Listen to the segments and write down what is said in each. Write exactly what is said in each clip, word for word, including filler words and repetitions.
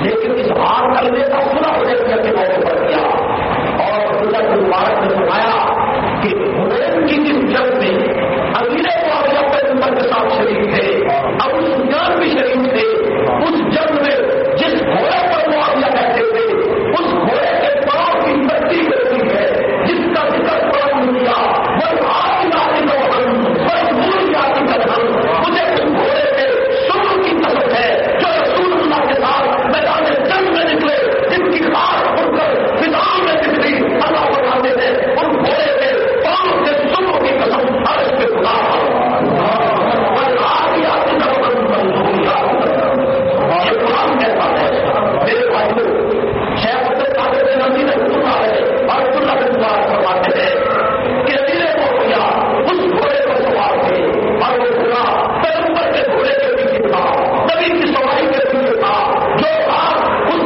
لیکن اظہار کرنے کا صلح حدیبیہ کے موقع پر کیا. اور حضرت مبارک نے فرمایا کہ حنین کی جس جنگ میں امیر معاویہ پیغمبر کے ساتھ شریک تھے، ابو سفیان بھی شریک تھے، اس جنگ میں جس گھوڑے پر معاویہ بیٹھے تھے اس گھوڑے کے پاؤں کی مٹی ہوتی ہے جس کا ذکر قرآن کیا، وہ آج ناطق و ہم مجبور یاتی کا دھن. مجھے اس گھوڑے کے سر کی قسم ہے جو رسول اللہ کے ساتھ میدان جنگ میں نکلے، جن کی خاص اڑ کر فضاؤں میں نکلی. اللہ بتاتے ہیں ان گھوڑے کے پاؤں کے سر کی قسم عرش پہ خدا میرے بھائیوں. شیخ عبد القادر جیلانی رحمۃ اللہ علیہ اور عبد اللہ بن مبارک فرماتے ہیں کہ امیر معاویہ اس گھوڑے پر سوار تھے اور وہ گھوڑا پیغمبر کے گھوڑے کے پیچھے تھا، نبی کی سواری کے پیچھے تھا. جو بات اس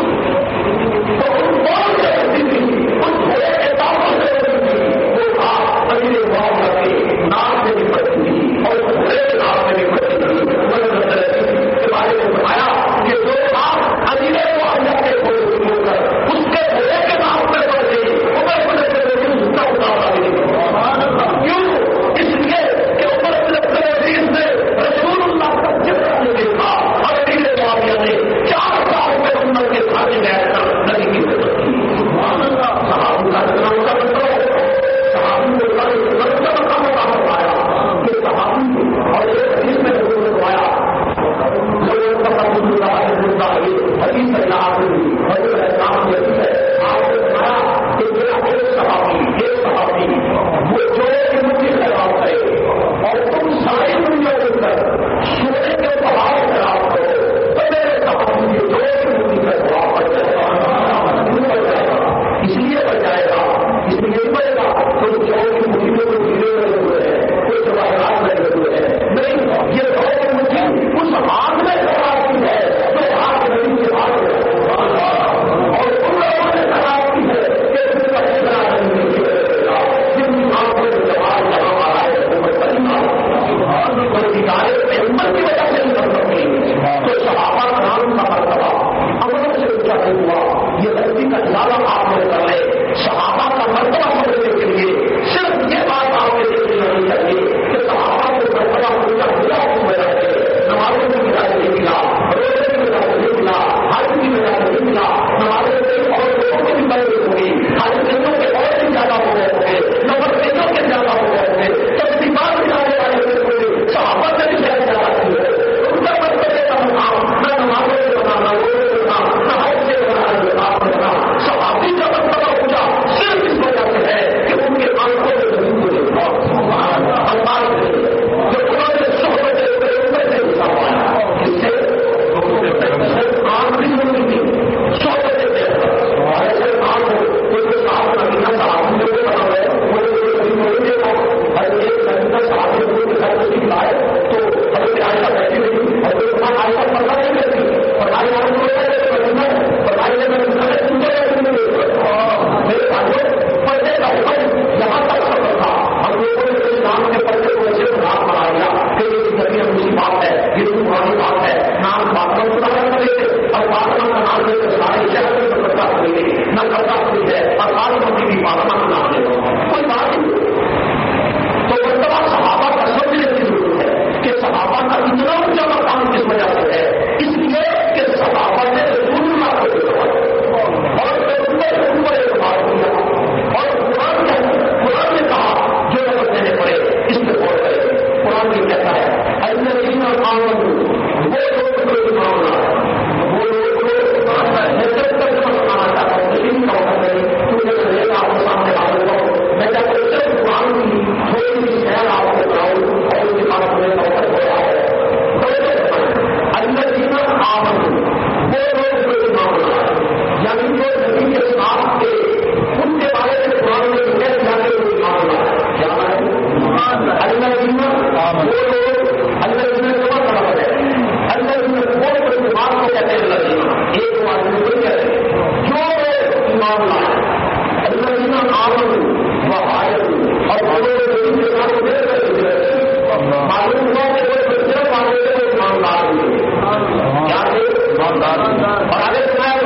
سے ہوتی تھی اس گھوڑے کے داموں سے ہوتی تھی وہ بات امیر معاویہ کے نام سے بھی پڑتی تھی اور گھوڑے کے نام سے بھی پڑتی تھی. کے بارے میں بتایا کہ جو بات امیر معاویہ کے گھوڑے سے ہو کر اس کے گھوڑے کے نام پہ پڑ گئی عمر بن عبدالعزیز اس کا اتارا نہیں. کیوں؟ اس لیے کہ عمر بن عبدالعزیز نے رسول اللہ کا ذکر نہیں دیکھا اور امیر معاویہ نے چار سال میں عمر کے کھانے میں کر نبی کی مدد کی. صحابہ کا اتنا ہوتا بتاؤ صحابی کو مرتبہ کا مقام پایا کہ صحابی اور ایک حدیث میں حضور نے فرمایا لوگوں کا رسول اللہ حدیث ہے آپ حضور اسلام کی حدیث ہے. آپ نے فرمایا کہ میرا ایک صحابی ایک صحابی وہ جو کہ مجھے خراب ہے اور تم ساری دنیا کے اندر سونے کے پہاڑ خراب کرو تو میرے صحابی کے جو کہ مجھے کا جواب پڑ جائے گا بڑھ جائے گا. اس لیے بڑھ جائے گا اس لیے نہیں بڑھے گا تو جو کہ مجھے کو جینے لگے ہوئے ہیں کوئی جواہرات لگے ہوئے ہیں نہیں. یہ جو کہ مجھے اس ہاتھ میں خراب کی ہے جو ہاتھ نہیں کے ہاتھ میں اور ان لوگوں نے خراب کی ہے کہ اس کا اتنا نہیں جن کی آنکھوں میں جواب جہاں آ رہا ہے وہ بڑی کوئی ادارے میں ہمت کی وجہ سے نہیں بن سکتی. تو صحابہ کا نام کا مرتبہ امن سے اونچا نہیں ہوا. یہ غلطی کا زیادہ آپ نے کر رہے صحابہ کا مرتبہ سمجھنے کے لیے صرف یہ بات آپ نے دیکھنی نہیں چاہیے کہ صحابہ کو مرتبہ اونچا ملا اس وجہ سے نمازوں کی وجہ سے نہیں ملا، روزے کی وجہ سے نہیں ملا، حج کی وجہ سے نہیں ملا. نمازوں کے اور لوگوں کی بھی بڑی ہوگی، حج کیوں کے اور بھی زیادہ ہو گئے تھے، نمبر کیوں کے زیادہ ہو گئے تھے. جب دیوار میں جانے والے ہوئے صحابہ سے بھی شاید زیادہ تھی ان کا مرتبے کا مقام نہ نمازوں سے بنانا روزے سے بنانا نہ حج سے بنانا آپ بنانا. صحابی کا مرتبہ پوچھا صرف اس وجہ سے ہے کہ ان کے آنکھوں میں زمین کو دیکھا اللہ جو انہوں نے صحبت پیغمبر سے حصہ پایا. اس سے صرف آنکھ نہیں ہوتی تھی صحبت پیغمبر ایسے آنکھ ہو کوئی کو صاحب نہ صحابی جو بنا ہے وہ نہیں دیکھا. ہر ایک گھنٹہ صحابی کو گھر سے لائے تو حضرت عائشہ بیٹھی رہی حضرت عائشہ پتہ نہیں رہتی پڑھائی آنکھ پڑھائی میں میرے بھائیوں پردے کا حکم یہاں تک سفر تھا. ہم لوگوں نے اسلام کے پردے کو ایسے بات بنا دیا کہ یہ نبی اچھی بات ہے یہ پرانی بات ہے. نام فاطمہ خدا کر دیتے اور فاطمہ کا نام لے کر سارے شہر میں کرتا ہوئی ہے نہ کرتا ہوئی ہے اور ساری مندی بھی فاطمہ کا نام لے کوئی بات نہیں. تو مرتبہ صحابہ کا سمجھنے کی ضرورت ہے کہ صحابہ کا اتنا اونچا مقام کس وجہ سے ہے. اس لیے کہ صحابہ نے رسول اللہ کو دیکھا اور اعتبار کیا اور قرآن نے قرآن نے کہا جو نمبر دینے پڑے اس میں غور کرے. قرآن یہ کہتا ہے الذین آمنوا وہ لوگ جو ایمان لائے وہ لوگ نظر تک سمجھانا چاہتا ہوں لیکن کا وقت نہیں کیونکہ میں آپ کے سامنے حاضر ہوں. میں جب صرف قرآن کی تھوڑی سی خیال آپ کو بتاؤں اور اس کے بعد میں وقت ہو رہا ہے. الذین آمنوا وہ لوگ جو ایمان لائے یعنی جو نبی کے ساتھ تھے ان کے بارے میں قرآن نے کہہ دیا کہ وہ ایمان لائے. کیا ہے الذین وہ لوگ الذین جمع برابر ہے الذین وہ لوگ ایمان کو کہتے ہیں الذین ایک بات نہیں کہتے جو لوگ ایمان لائے الذین آمنوا وہاجروا اور وہ لوگ نبی کے ساتھ مل کر معلوم ہوا کہ وہ بچے والے کو ایمان لائے کیا تھے ایماندار اور آگے سنایا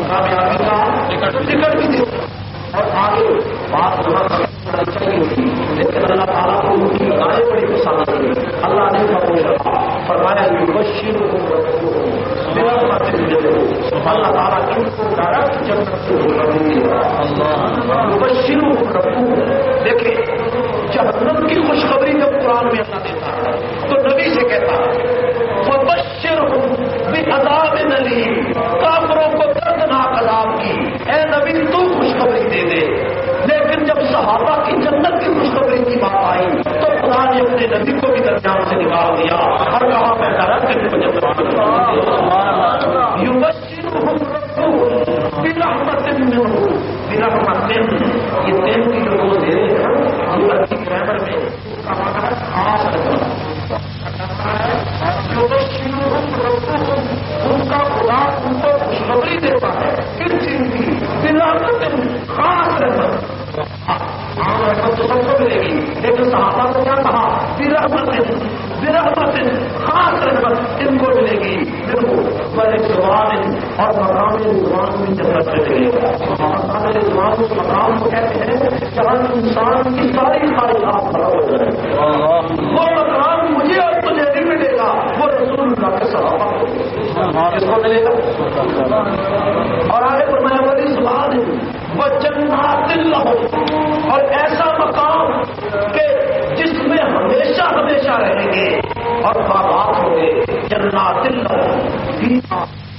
کامیابی کا ٹکٹ بھی دے اور آگے بات چلی ہوتی لیکن اللہ تعالیٰ کو ان کی گائے بڑی پسند آئی. اللہ نے قبول رکھا فرمایا بشیر اللہ تعالیٰ ان کو ڈائریکٹ جنت سے بولیں گے. بشیر رکھو دیکھیں جہنم کی خوشخبری جب قرآن میں اللہ دیتا ہے تو نبی سے کہتا ہے فبشرہم بعذاب الیم کافروں کو دردناک عذاب کی اے نبی تو خوشخبری دے دے. لیکن جب صحابہ کی جنت کی خوشخبری کی بات آئی تو خدا نے اپنے نبی کو بھی درمیان سے نکال دیا اور کہا میں ڈائریکٹ یبشرہم ربہم برحمت منہ برحمت. یہ دین کی جو روز دے رہے ہیں یہ عربی گرامر میں خاص ان کا خدا ان کو خوشخبری دیتا ہے کس چیز کی برحمت خاص رحمت. عام رحمت تو سب کو ملے گی لیکن صحابہ کو کیا کہا برحمت برحمت خاص رحمت ان کو ملے گی. دیکھو بڑے زبان اور مقام زبان کی جنت سے ملے گا. زبان اس مقام کو کہتے ہیں جہاں انسان کی ساری خواہشات بڑا ہو جائے. وہ مقام مجھے اور تجھے نہیں ملے گا وہ رسول اللہ کے صحابہ کو کس کو ملے گا. اور آگے پر میں بڑی زبان وہ جنات اللہ اور ایسا مقام کہ جس میں ہمیشہ ہمیشہ رہیں گے اور باغات ہوں گے. جنات اللہ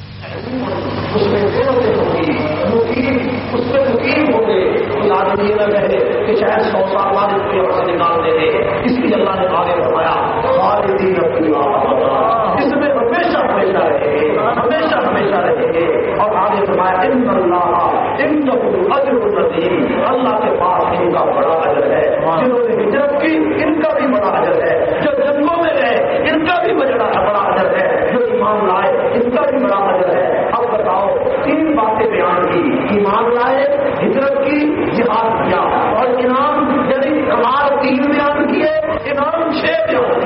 اس میں دیوتے ہوں گی مقیم اس میں مقیم ہوں گے. کوئی آدمی یہ نہ کہے کہ شاید سو سال بعد اس کو یہاں سے نکال دیں گے. اس لیے اللہ نے آگے بتایا خالدین فیہا اس میں ہمیشہ ہمیشہ رہیں گے ہمیشہ ہمیشہ رہیں گے. اور آگے فرمایا ان اللہ انہ اجر عظیم اللہ کے پاس ان کا بڑا اجر ہے. جنہوں نے ہجرت کی ان کا بھی بڑا اجر ہے. جو جنگوں میں گئے ان کا بھی بڑا بڑا اجر ہے. جو ایمان لائے ان کا بھی بڑا اجر ہے. اب بتاؤ تین باتیں بیان کی ایمان لائے ہجرت کی جہاد کیا اور انعام یعنی کمال تین بیان کیے انعام چھ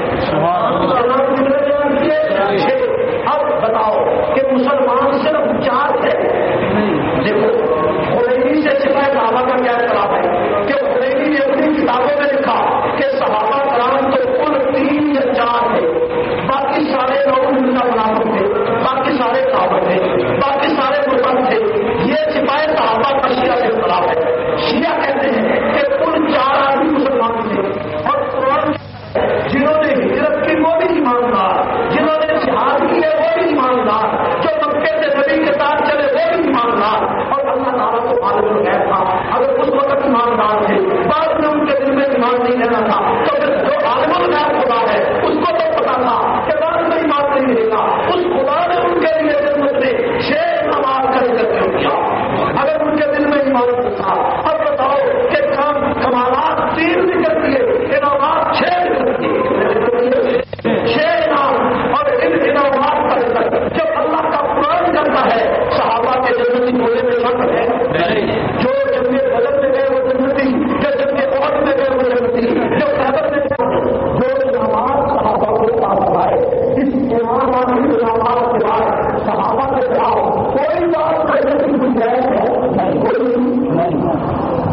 بیان کیے چھ. اب بتاؤ کہ مسلمان صرف چار تھے. دیکھو خمینی سے سپاہی صحابہ کا کیا اختلاف ہے کہ خمینی نے اپنی کتابوں میں لکھا کہ صحابہ کرام تو کل تین یا چار تھے. باقی سارے لوگ ملنا منافق تھے باقی سارے صحابہ تھے باقی سارے مرتد تھے. یہ سپاہی صحابہ کا شیعہ سے اختلاف ہے. شیعہ کہتے ہیں کہ کل چار آدمی مسلمان تھے اور قرآن جنہوں نے ہجرت کی وہ بھی ایماندار جنہوں نے جہاد کی ہے وہ بھی ایماندار جو مکے سے نبی کے ساتھ چلے وہ بھی ایماندار. اور اللہ تعالیٰ کو عالم الغیب تھا. اگر اس وقت ایماندار تھے بعد میں ان کے دل میں ایمان نہیں رہنا تھا تو پھر جو عالم الغیب خدا ہے اس کو تو پتا تھا کہ بعد میں ایمان نہیں ملے گا. اس خدا نے ان کے لیے جنت میں شیر نماز کر کر کیا اگر ان کے دل میں ایمان تھا. اب بتاؤ کہ کام کمالات تین ذکر کیے انعامات چھ ذکر کیے چھ انعام اور ان انعامات پر جب اللہ کا قرآن کرتا ہے صحابہ کے جنتی بولے میں شک ہے. جو جنگ بدر میں گئے وہ جنتی جو جنگ عہد میں گئے وہ جنتی جو خیبر میں جو انعامات صحابہ کو پاس آئے اس انعامات انعامات کے بعد صحابہ کے خلاف کوئی بات کرنے کی گنجائش ہے کوئی نہیں.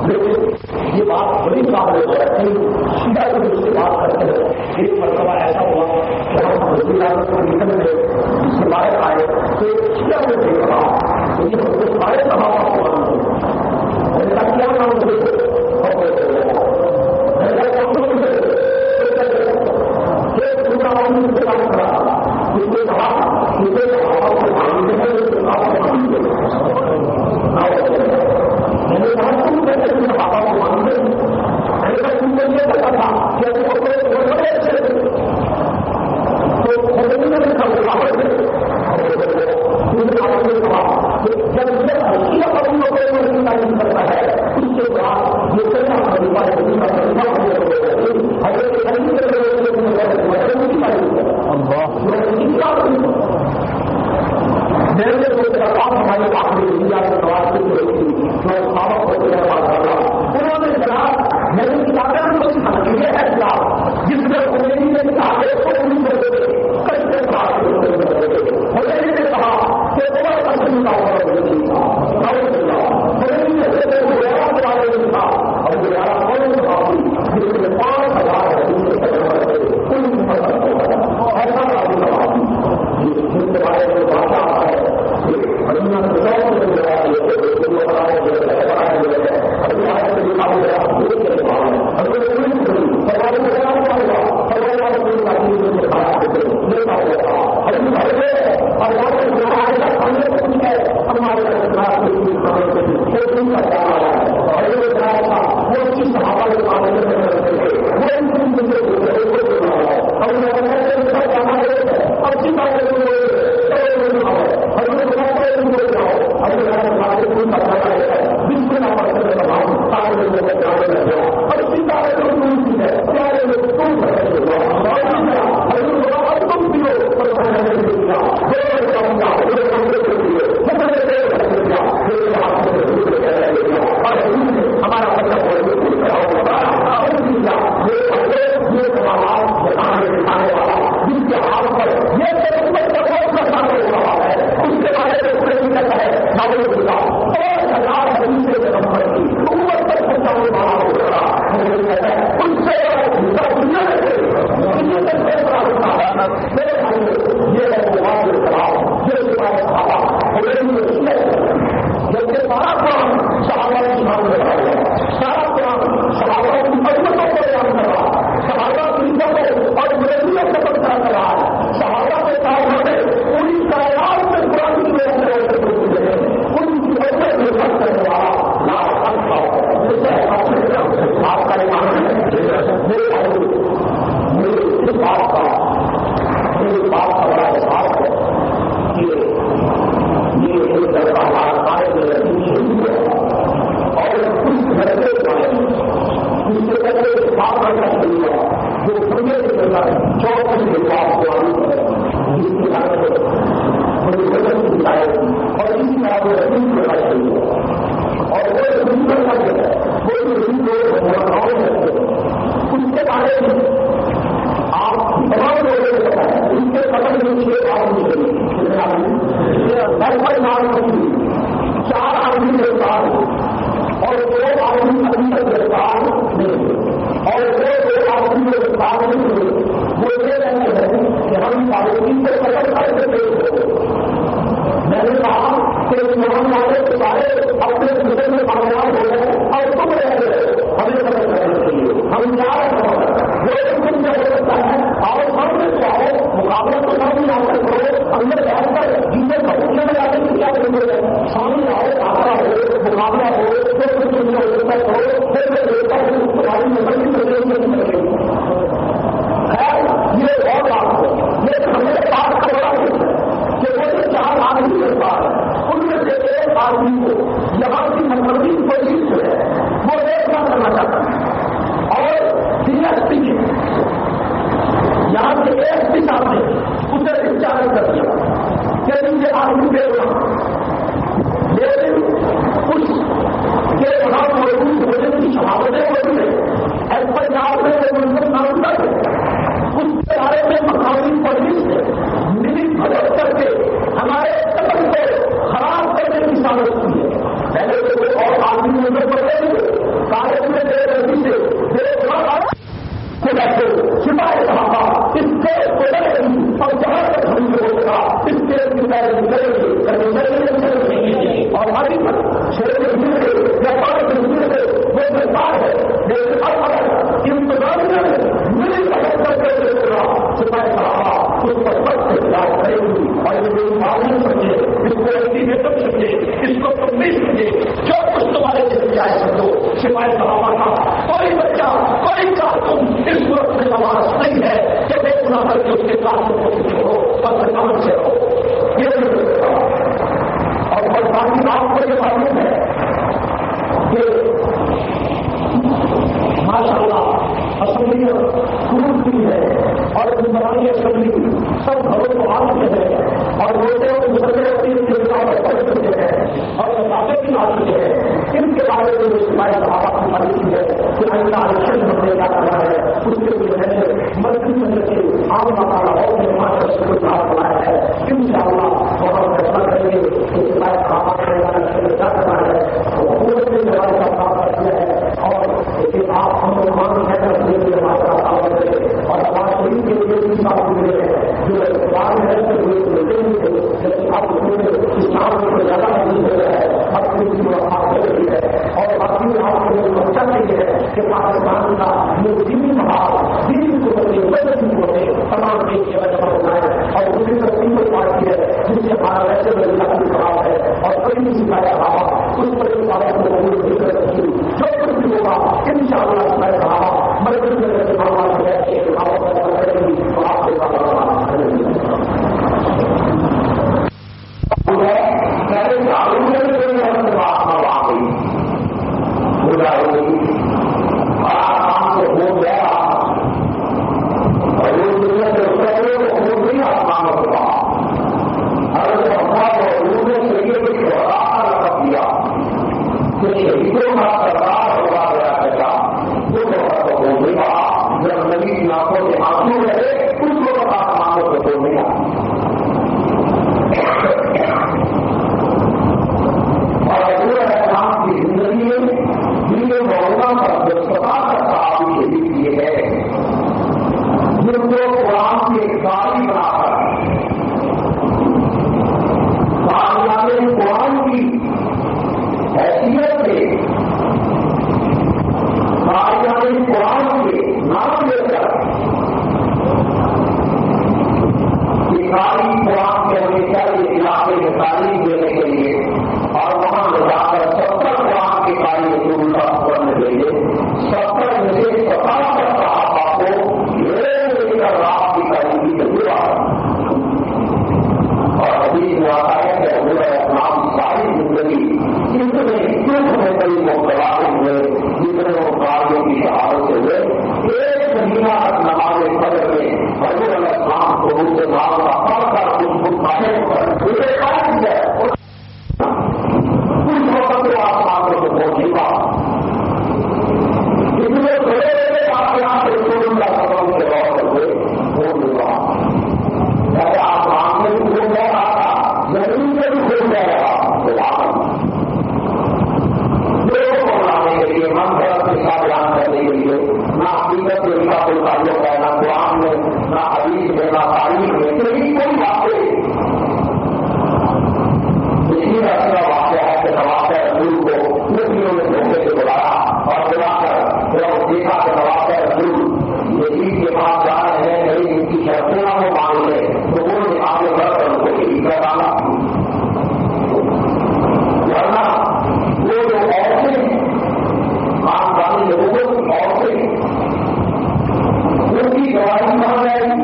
یہ بات بڑی قابل ہے سیدھا جب اس سے بات کرتے ہیں. ایک مرتبہ ایسا ہوا کہ ہم رسول اللہ کو نکل گئے اس سے باہر آئے تو سیدھا نے دیکھا تو یہ سارے صحابہ کو مانتے ایسا کیا مانتے پورا آدمی سے کام کرا اس نے کہا مجھے صحابہ کو مانتے ہیں میں نے کہا تم کیسے صحابہ کو مانتے ایسا تم کو یہ پتا تھا کہ تو خود نے کہا جب یہ حقیقت اپنی کوئی تعلیم کرتا ہے اس کے بعد یہ کہنا خلیفہ ہے میرے کام ہمارے آخری انڈیا کے سوال کی میں سابق کو بات کر رہا ہوں. انہوں نے جناب میری کتابیں کو سکھا دی ہے خلاف جس میں خمینی نے کتابیں کو پوری کر دے کیسے خلاف خمینی نے کہا کہ بہت پسند کا ان کا جانا ہے اور یہ بتایا تھا وہ اسی صحابہ کے بارے میں کرتے تھے وہ ان کو مجھے اور جانا ہے اچھی بات ہے اور کوئی نہیں سکھایا اس پر شہیدوں کا سردار ہوا گیا بیٹا وہ تو بولنے کا جب نبی کی آنکھوں سے آنسو رہے اس کو بتا مانگو تو بولنے کا اور حضور علیہ السلام کی زندگی میں دین مولانا پر جو سطح کا صحابی شہید کیے ہیں جن کو قرآن کی ایک گاڑی بنا کر کامیابی قرآن کی حیثیت سے کامیابی قرآن کے نام لے کر ساری قرآن کے ہمیشہ کے علاقے میں تعلیم دینے کے لیے اور وہاں لے جا کر ستر قرآن کے قاری رسول اللہ پڑھنے کے لیے ستر میں سے ستاسی صحابہ کو لے کر رات کی تعلیم کی ضرورت اور حدیث میں آتا ہے کہ حضور علیہ السلام ساری زندگی اتنے دکھ میں کئی مبتلا ہوئے جتنے وہ قاریوں کی شہادت ہوئے ایک مہینہ تک نماز فجر میں حضور علیہ السلام کو روح سے مانگا پڑھ کر اس کو کھانے پر اسے کھائی ہے کچھ وقت وہ آسمان کو پہنچے گا اتنے بڑے بڑے واقعات رسول اللہ صلی اللہ علیہ وسلم کے دور پر ہوئے وہ ملا چاہے آسمان میں بھی کھول جا رہا تھا زمین میں بھی کھول جا رہا کے لیے من گھر کے ساتھ بیان کرنے کے لیے نہ حقیقت سے ان کا کوئی تعلق ہے نہ قرآن میں نہ حدیث میں نہ تاریخ میں کوئی کوئی باتیں اسی ایسا واقعہ ہے کہ نواز رسول کو مسلموں نے دھوکے سے بلایا اور بلا کر جب دیکھا کہ نواز رسول یزید کے پاس جا رہے ہیں نہیں ان کی شرطیں نہ وہ مان لے تو وہ نے آگے بڑھ کر ان کو شہید کر ڈالا ورنہ وہ جو عورتیں خاندانی لوگوں کی عورتیں ان کی گواہی بن جائے گی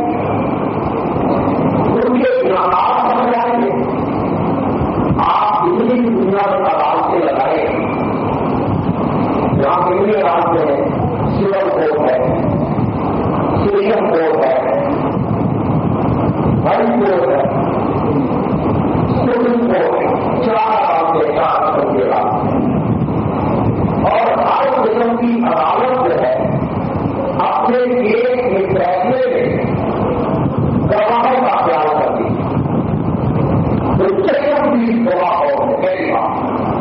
ان کے گناہگار بن جائیں گے آپ دلی کی دنیا میں تلاب سے لگائے جہاں پہلے راستے ہیں سول کوٹ ہے سیشن کوٹ ہے ہائی کورٹ ہے سپریم کورٹ ہے چار راستے چار قسم کے راستے اور ہر قسم کی عدالت جو ہے اپنے کیس کے فیصلے میں گواہوں کا خیال کرتی تو چشم کی گواہوں میں پہلی بات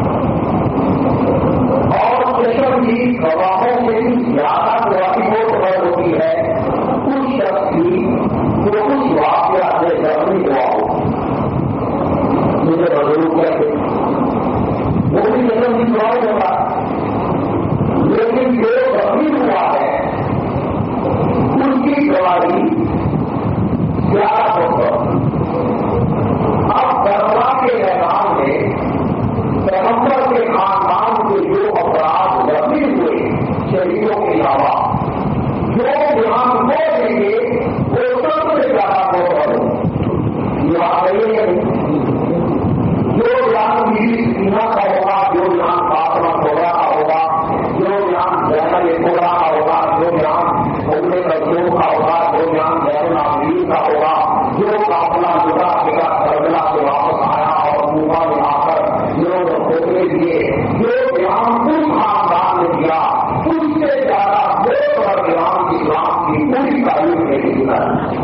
اور چشم کی گواہوں سے بھی زیادہ گواہی وہ خبر ہوتی ہے اس شخص کی جو اس واقعہ سے ضروری گواہ ہو مجھے بزرگ کہتے وہ بھی چشم کی گواہی ہوتا لیکن جو زخمی ہوا ہے ان کی گواہی زیادہ ہوتا اب کروا کے میدان میں پیغمبر کے خاندان کے جو افراد زخمی ہوئے شہیدوں کے علاوہ جو بیان ہو دیں گے وہ سب سے زیادہ ہوتا یہ بات نہیں ہے جو بیان میری سینا کا ہوگا جو بیان فاطمہ کوڑا کا ہوگا جو بیان زینب کوڑا کا ہوگا جو بیان ام کلثوم کا ہوگا جو بیان زین العابدین کا ہوگا جو قافلہ جدا کے کربلا سے واپس آیا اور موبا میں آ کر جنہوں نے کھوپڑے دیے جو بیان اس خاندان نے دیا اس سے زیادہ بے بڑا بیان اسلام کی پوری تعلیم نہیں دیا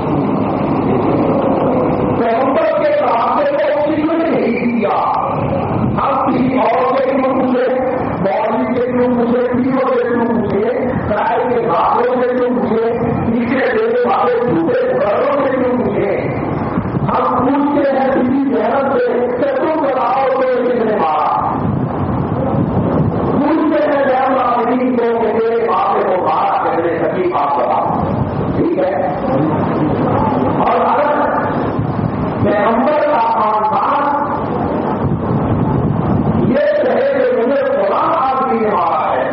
پیغمبر کے راستے کو کسی نے نہیں دیا اب کسی اور سے کیوں پوچھے مولوی سے کیوں پوچھے پیروں سے کیوں پوچھے کرائے کے بھاگوں سے کیوں پوچھے تیسرے دینے والے جھوٹے گھروں سے کیوں پوچھے ہم پوچھتے ہیں کسی محنت سے کہ تم بتاؤ تو کس نے مارا پوچھتے ہیں زین العابدین کو کہ میرے بابے کو مارا کہ میرے سچی بات بتاؤ ٹھیک ہے اور اگر پیغمبر کا خاندان یہ کہے کہ مجھے فلاں آدمی نے مارا ہے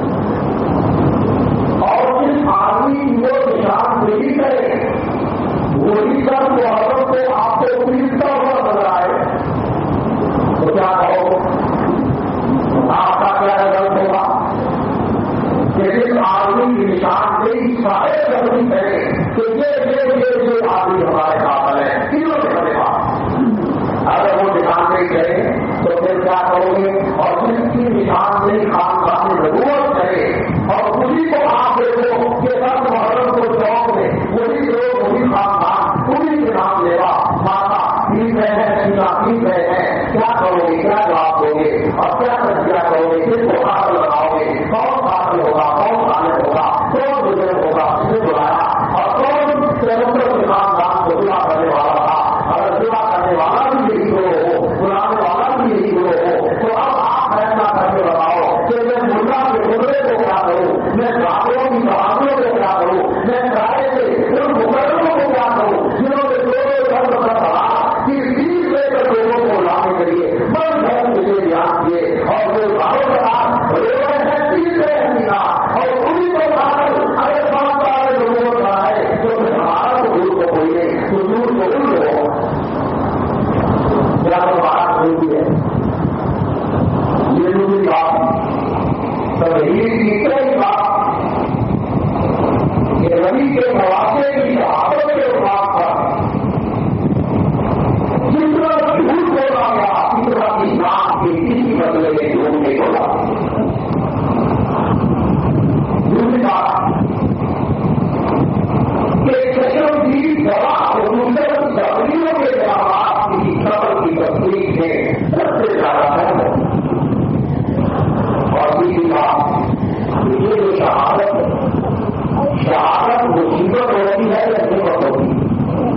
اور جس آدمی کی وہ نشان نہیں کرے وہی سب وہ عورت کو آپ کو پیستا ہوا بن رہا ہے تو کیا کہو آپ کا کیا غلط ہوگا کہ جس آدمی کی نشان نہیں سارے غلطی کرے کہ یہ یہ یہ آدمی ہمارے قابل ہے تینوں نے بڑے بات اگر وہ نشان نہیں کرے تو پھر کیا کرو گے اور جس کی نشان میری خاندان میں ضرورت کرے اور اسی کو آپ دیکھو کہ سب محرم کو چوک میں وہی لوگ وہی خاندان انہیں کے نام لیوا ماتا ٹھیک ہے سینا ٹھیک ہے کیا کرو گے کیا جواب دو گے اور کیا تجزیہ کرو گے کس کو ہاتھ لگاؤ گے کون قاتل ہوگا کون طالب ہوگا کون بزرگ ہوگا اسے بلایا اور کون پیغمبر کے خاندان کو دعا کرنے والا تھا اگر دعا کرنے والا بھی یہی گروہ ہو بلانے والا بھی یہی گروہ ہو تو اب آپ فیصلہ کر کے بتاؤ کہ میں ملا کے گزرے کو کیا کروں میں کافروں کی بہادروں کو کیا کروں میں کرائے سے ان مقرروں کو کیا کروں جنہوں نے لوگوں کا پتا چلا کہ چیز لے کر لوگوں کو لانے کے لیے بڑھ گھر مجھے دھیان دیے اور جو بھارت کا ریوڑ ہے چیز رہتی نا اور انہیں کو کھا کر اگر پانچ سال لوگوں کا ہے تو پھر ہمارا تو دور کو کوئی نہیں تو دور کو ان لوگوں کیا تو بات ہوتی ہے یہ دوسری بات تبدیل کی کئی بات کہ نبی کے نوازے کی شہادت کے خلاف پر جس طرح جھوٹ بولا گیا اس طرح کی نام کے کسی بدلے میں جھوٹ نہیں بولا. دوسری بات کہ چشم کی دوا اور دوسرے تبدیلوں کے جواب کی قبر کی تصدیق میں سب سے زیادہ ہے. اور تیسری بات یہ جو شہادت شہادت مصیبت ہوتی ہے یا حکمت ہوتی ہے.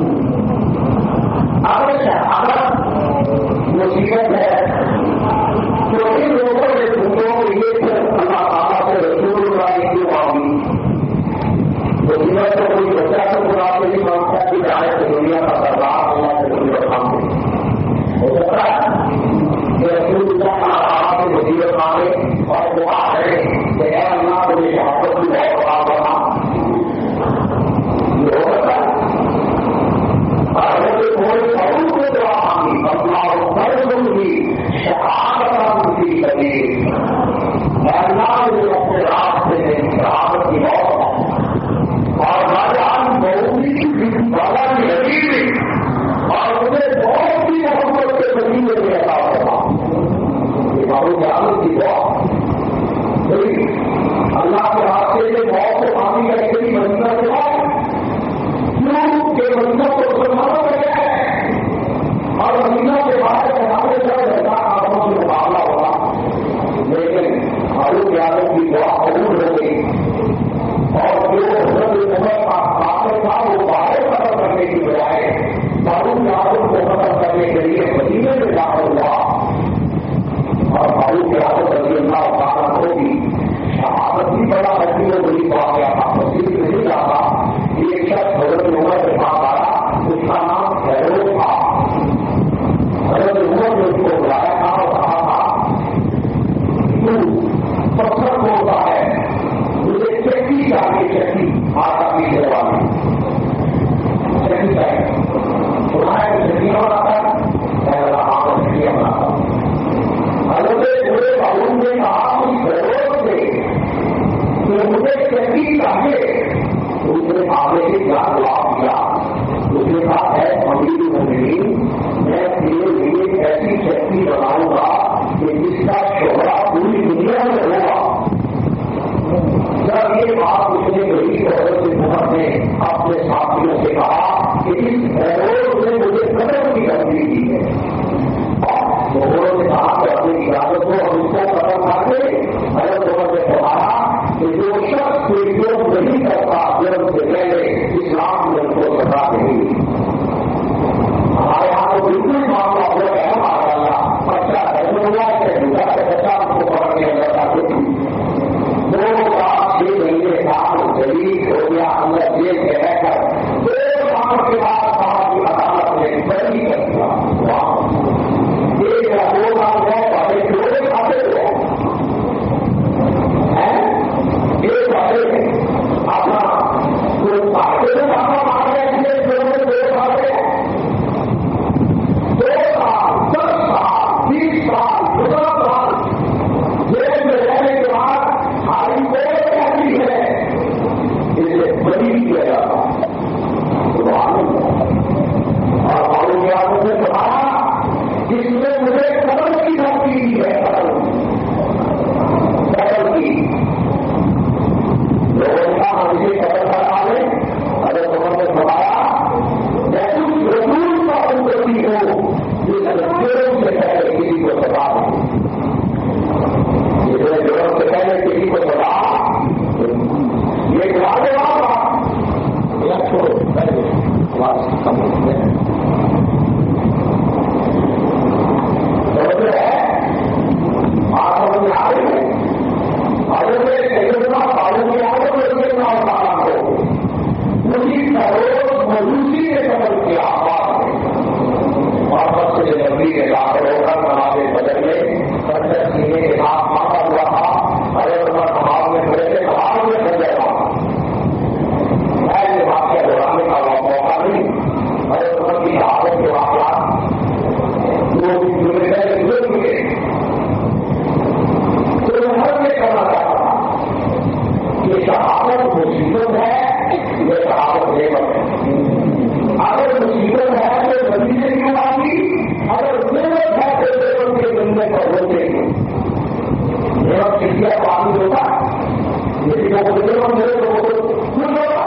اگر شہادت مصیبت ہے تو ان لوگوں نے پوچھو کہ یہ صرف اللہ تعالیٰ سے رسول اللہ نے کیوں مانگی. مصیبت تو کوئی بچہ سے خدا سے نہیں مانگتا کہ چاہے تو دنیا کا سردار اللہ سے مصیبت مانگے. ہو سکتا ہے کہ رسول اللہ تعالیٰ سے مصیبت مانگے اور دعا کرے کہ اے اللہ مجھے شہادت کی بہت بڑا بنا. یہ ہو سکتا ہے. اگر کوئی سعود کو دعا مانگی اللہ فرض کی شہادت کی کبھی اللہ مجھے اپنے راستے میں شہادت کی بہت اور راجان بہت ہی بابا کی حقیقی اور مجھے بہت ہی محبت کے وسیلے میں عطا کرنا. یہ بابو کی عادت کی بہت اللہ کے راستے میں بہت سے پانی کا ایک ہی مدینہ سے بہت کیوں کہ مدینہ کو مسلمانوں میں گیا ہے اور مدینہ کے باہر ہمارے ساتھ ایسا آدموں سے مقابلہ ہوگا. لیکن فاروق یادو کی دعا قبول ہو گئی اور جو حضرت عمر کا قاتل تھا وہ باہر ختم کرنے کی بجائے فاروق یادو کو ختم کرنے کے لیے مدینے میں داخل ہوا اور فاروق یادو رضی اللہ تعالیٰ کو بھی شہادت بھی بڑا عجیب و غریب واقعہ تھا. تصدیق نہیں جاتا. ایک شخص حضرت عمر کے پاس آیا اس کا نام فیروز تھا. حضرت عمر نے اس کو بلایا تھا اور کہا تھا تو پتھر بولتا ہے مجھے چکی چاہیے چکی آٹا پیچھے والی چکی چاہیے سنا ہے کہ چکی بناتا ہے آپ کو چکیاں بناتا. حضرت پورے معلوم نے کہا اس فیروز سے کہ مجھے چکی چاہیے. اس نے آگے سے کیا جواب دیا. اس نے کہا ہے امیر المومنین میں تیرے لیے ایسی چکی بناؤں گا کہ جس کا شہرا پوری دنیا میں ہوگا. جب یہ بات اس نے کہی تو حضرت عمر نے اپنے ساتھیوں سے کہا کہ اس فیروز نے مجھے قدر کی غلطی کی ہے. لوگوں نے کہا کہ اپنی اجازت کو ہم اس کو ختم کر دیں. حضرت عمر نے فرمایا کہ جو شخص کوئی یوگ نہیں کرتا جنم سے پہلے اسلام میں ان کو سزا نہیں. ہمارے یہاں تو بالکل معاملہ ہو گیا ہے ماشاء اللہ. بچہ گھر ہوا ہے دوسرا کا بچہ اس کو پکڑنے لگا تھا. دو سال چھ مہینے سال جدید ہو گیا اندر جیل میں رہ کر دو سال کے بعد کہا کہ عدالت نے بری کر دیا. ایک یا دو سال گئے پہلے کھاتے ہو میں نے کسی کو بتا یہ گاڑے والا یا چھوڑو کم ہوتے ہیں آپ میں آ رہے ہیں اگر میں سیدنا پالن میں آ رہے ہیں نام پالا کو اسی سروس مجوسی نے قبل کیا واپس سے نبی کے داخل ہو کر نمازے بدل میں پچھر سینے کے ساتھ مارا ہوا تھا اگر میں کمال میں کھڑے تھے کمال میں کھڑ گیا تھا ایسے واقعہ دہرانے کا موقع نہیں اگر میں کی حالت کے واقعات وہ جملے پہلے گزر چکے تو میں ہر میں کرنا چاہتا تھا کہ شہادت مصیبت ہے یہ شہادت نعمت ہے اگر مصیبت ہے تو نبی سے کیوں آگی اگر نعمت ہے تو نعمت کے بندے پر ہوتے نعمت کسی کا پانی ہوتا کسی کو کوئی نعمت ملے تو وہ خوش ہوتا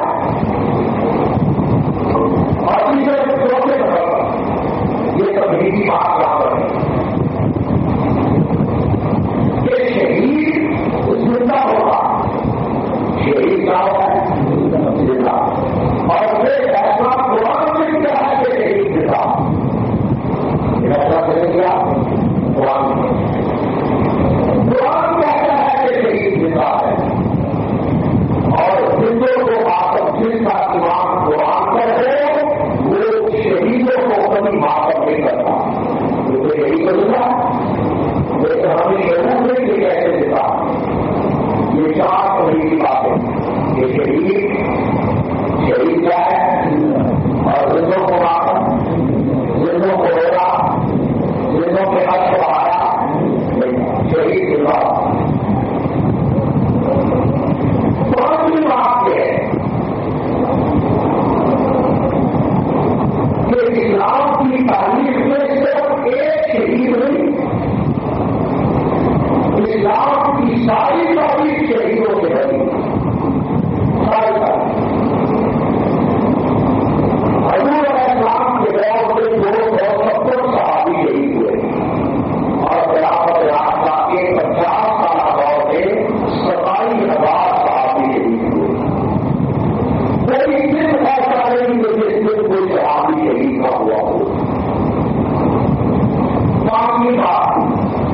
اور اسی طرح چوتھے نمبر یہ کبھی کی بات یہاں پر ہے کہ شہید زندہ ہوگا شہید کیا ہوتا ہے زندہ اور پھر ایسا قرآن میں کیا ہے کہ شہید زندہ ایسا کریں گیا قرآن میں قرآن کہتا ہے کہ شہید زندہ ہے اور زندوں کو آپ جن کا ایمان قرآن پر ہے وہ شہیدوں کو کبھی معاف نہیں کرتا کیونکہ یہی تو زندہ لیکن ہمیں شہید نہیں کہ کیسے زندہ یہ چار کبھی کی بات ہے یہ شہید شہید کیا ہے اور زندوں کو معاف زندوں کو رونا زندوں کے حق کو آیا شہید زندہ بہت بھی بات یہ ہے کہ اسلام کی تاریخ میں صرف ایک شہید نہیں اسلام کی ساری تاریخ شہیدوں سے بنی ساری تاریخ حضور علیہ السلام کے دور سے دو سو ستر صحابی شہید ہوئے اور خلافت راستہ کے پچاس سالہ دور میں ستائیس ہزار صحابی شہید ہوئے کوئی دن ایسا نہیں کہ جس دن کوئی صحابی شہید نہ ہوا ہو باقی بات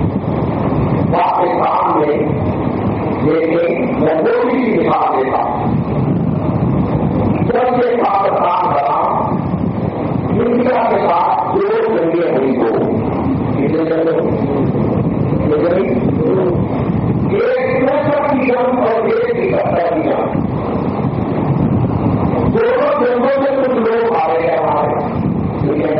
پاکستان میں دیکھیں میں کوئی بھی مثال دیتا ہوں جب سے پاکستان بنا انڈیا کے ساتھ دو جنگیں ہوئی دو کتنے جنگیں ایک پینسٹھ کی جنگ اور ایک اکہتر کی جنگ دونوں جنگوں میں کچھ لوگ آ رہے ہیں ہمارے ٹھیک ہے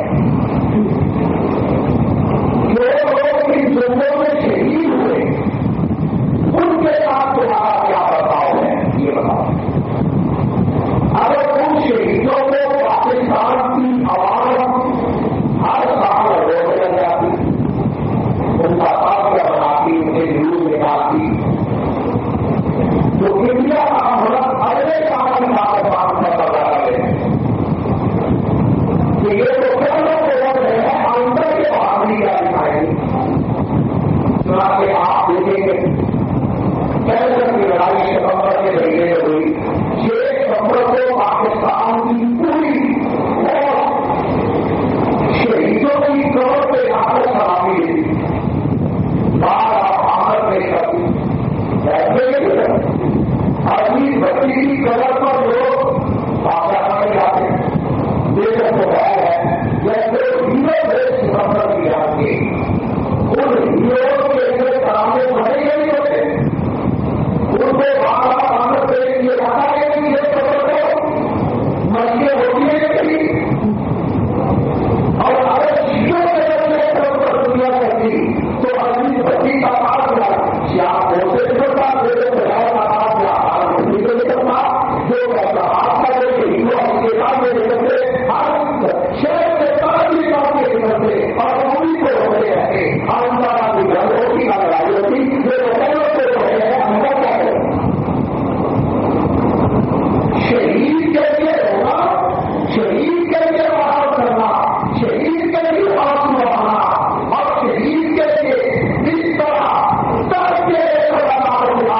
جو لوگ ان جنگوں میں شہید ہوئے ان کے ساتھ تمہارا کیا برتاؤ ہے یہ بتاؤ اگر ان شہیدوں کو پاکستان کی عوام ہر سال روکنے لگ جاتی ان کا تاثر بناتی ان کے نیوز نکالتی تو انڈیا کا ملک اگلے سال پاکستان کا پتا لگے کہ یہ تو پہلے کے وقت ہے اندر کے بہادری کا دکھائیں گے چنانچہ آپ دیکھیں گے پہلے کی لڑائی ستمبر کے مہینے میں ہوئی چھ ستمبر کو پاکستان کی پوری شہیدوں کی قبر پہ آ کر سلامی دی بار آپ آمد نہیں کرتی ایسے اپنی بچی کی قبر پر لوگ پاکستان میں جاتے ہیں دیکھنے کو خیال ہے جیسے ہیرو دیش ستمبر کی یاد کی ان ہیرو کے لیے کرانے بڑے ہی نہیں ہوتے ان کو بارہ آمد کے لیے رکھا ہے کہ یہ قبر کو مسئلے ہوتی ہے نہیں اور اگر شیوں کے لیے قبر دنیا کرتی تو اپنی بچی کا پاس ہوا یا بہت سے نکلتا میرے بجائے کا پاس یا آدمی کو نکلتا جو کہتا آپ کا جو ہندو اس کے بعد میں نکلتے ہر شہر کے ساتھ بھی کام کے نکلتے اور انہیں کو ہوتے رہتے ہم سارا بھی گھر ہوتی نہ لڑائی ہوتی میرے پہلوں سے جو ہے اندر کیا ہے شہید کے لیے ہونا شہید کے لیے بہار کرنا شہید کے لیے آنسو بہانا اور شہید کے لیے اس طرح تک کے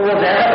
تو وہ غیرت